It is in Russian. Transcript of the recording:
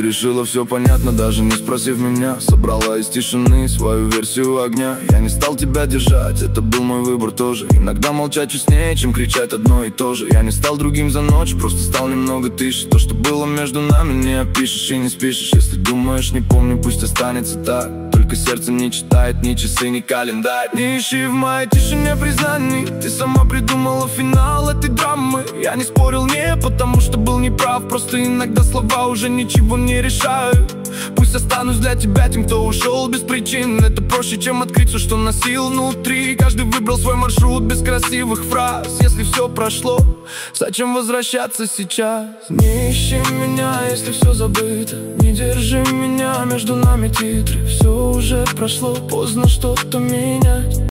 решила все понятно, даже не спросив меня. Собрала из тишины свою версию огня. Я не стал тебя держать, это был мой выбор тоже. Иногда молчать честнее, чем кричать одно и то же. Я не стал другим за ночь, просто стал немного тише. То, что было между нами, не опишешь и не спишешь. Если думаешь, не помню, пусть останется так. Только сердце не читает ни часы, ни календарь. Не ищи в моей тишине признаний. Ты сама придумала финал этой драмы. Я не спорил, не потому что был неправ. Просто иногда слова уже ничего не решают. Пусть останусь для тебя тем, кто ушел без причин. Это проще, чем открыть все, что носил внутри. Каждый выбрал свой маршрут без красивых фраз. Если все прошло, зачем возвращаться сейчас? Не ищи меня, если все забыто. Не держи меня, между нами титры. Все уже прошло, поздно что-то менять.